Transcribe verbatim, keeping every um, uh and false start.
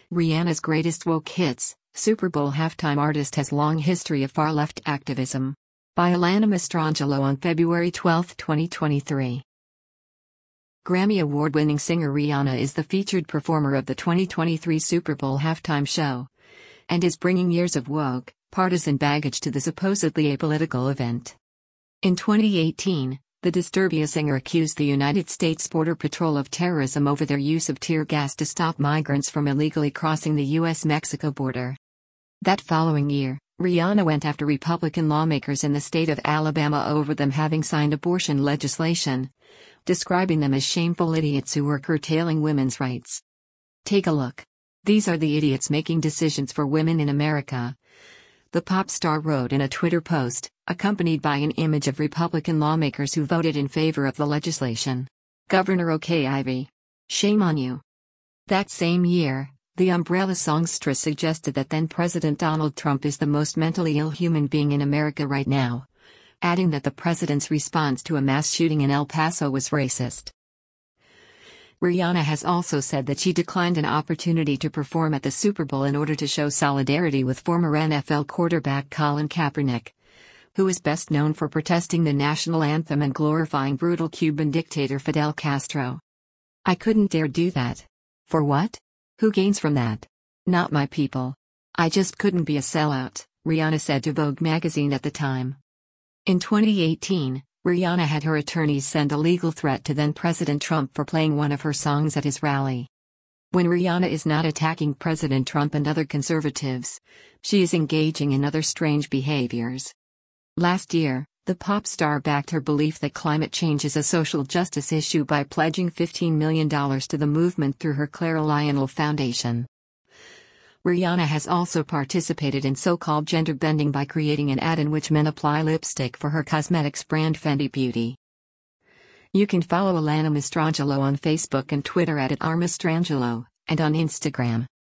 Rihanna's greatest woke hits. Super Bowl halftime artist has long history of far-left activism. By Alana Mastrangelo on February twelfth, twenty twenty-three. Grammy Award-winning singer Rihanna is the featured performer of the twenty twenty-three Super Bowl halftime show, and is bringing years of woke, partisan baggage to the supposedly apolitical event. In twenty eighteen, the Disturbia singer accused the United States Border Patrol of terrorism over their use of tear gas to stop migrants from illegally crossing the U S Mexico border. That following year, Rihanna went after Republican lawmakers in the state of Alabama over them having signed abortion legislation, describing them as shameful idiots who were curtailing women's rights. Take a look. These are the idiots making decisions for women in America, the pop star wrote in a Twitter post, accompanied by an image of Republican lawmakers who voted in favor of the legislation. Governor O.K. Ivey. Shame on you. That same year, the Umbrella songstress suggested that then-President Donald Trump is the most mentally ill human being in America right now, adding that the president's response to a mass shooting in El Paso was racist. Rihanna has also said that she declined an opportunity to perform at the Super Bowl in order to show solidarity with former N F L quarterback Colin Kaepernick, who is best known for protesting the national anthem and glorifying brutal Cuban dictator Fidel Castro. I couldn't dare do that. For what? Who gains from that? Not my people. I just couldn't be a sellout, Rihanna said to Vogue magazine at the time. In twenty eighteen, Rihanna had her attorneys send a legal threat to then-President Trump for playing one of her songs at his rally. When Rihanna is not attacking President Trump and other conservatives, she is engaging in other strange behaviors. Last year, the pop star backed her belief that climate change is a social justice issue by pledging fifteen million dollars to the movement through her Clara Lionel Foundation. Rihanna has also participated in so-called gender bending by creating an ad in which men apply lipstick for her cosmetics brand Fenty Beauty. You can follow Alana Mastrangelo on Facebook and Twitter at, at rmastrangelo, and on Instagram.